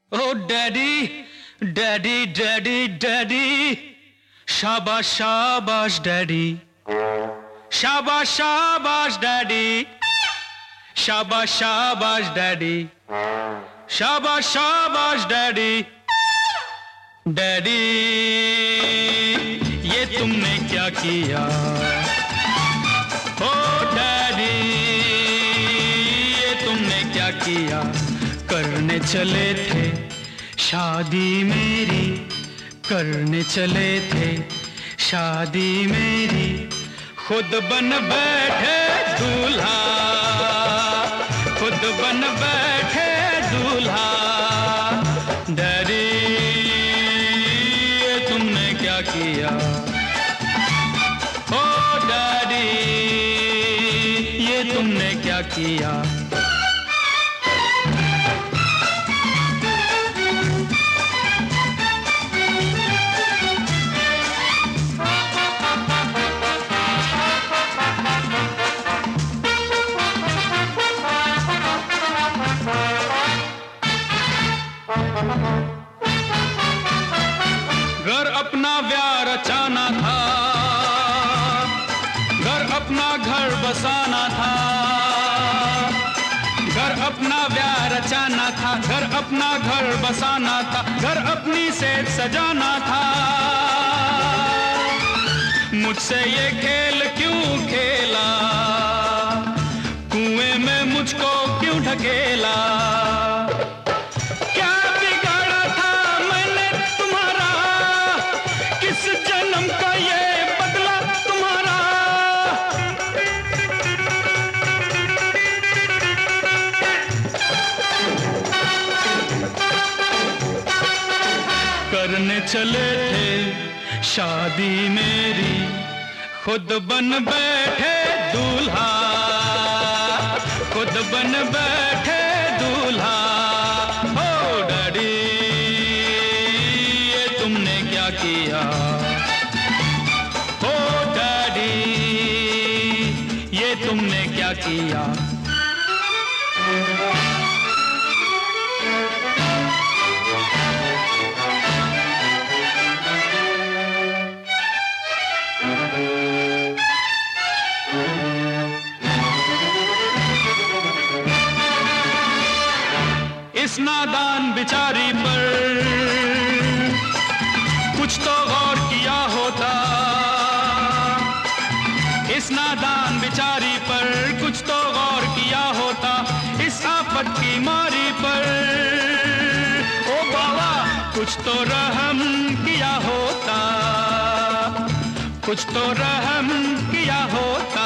Oh daddy, daddy, daddy, daddy. Shabash, shabash, daddy. Shabash, shabash, daddy. Shabash, shabash, daddy. Shabash, shabash, daddy. Daddy, ये तुमने क्या किया? Oh daddy, ये तुमने क्या किया? करने चले थे शादी मेरी, करने चले थे शादी मेरी, खुद बन बैठे दूल्हा, खुद बन बैठे दूल्हा। डैडी, ये तुमने क्या किया? ओ डैडी, ये तुमने क्या किया? घर अपना व्याह रचाना था, घर अपना घर बसाना था, घर अपना व्याह रचाना था, घर अपना घर बसाना था, घर अपनी सेज सजाना था। मुझसे ये खेल क्यों खेला? कुएं में मुझको क्यों ढकेला? करने चले थे शादी मेरी, खुद बन बैठे दूल्हा, खुद बन बैठे दूल्हा। ओ डैडी, ये तुमने क्या किया? ओ डैडी, ये तुमने क्या किया? इस नादान बिचारी पर कुछ तो गौर किया होता, इस नादान बिचारी पर कुछ तो गौर किया होता, इस आफत की मारी पर ओ बाबा कुछ तो रहम किया होता, कुछ तो रहम किया होता।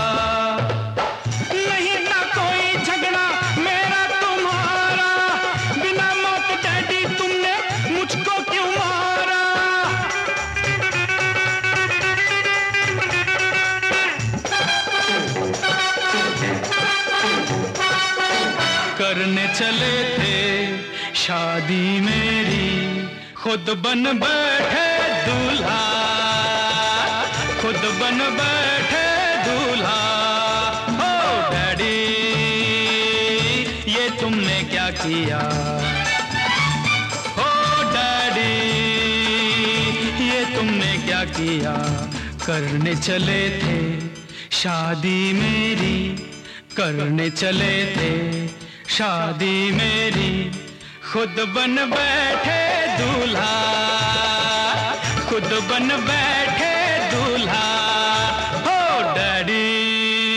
करने चले थे शादी मेरी, खुद बन बैठे दूल्हा, खुद बन बैठे दूल्हा। ओ डैडी, ये तुमने क्या किया? ओ डैडी, ये तुमने क्या किया? करने चले थे शादी मेरी, करने चले थे शादी मेरी, खुद बन बैठे दूल्हा, खुद बन बैठे दूल्हा। ओ डैडी,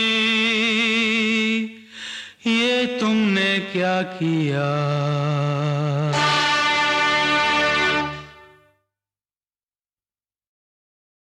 ये तुमने क्या किया?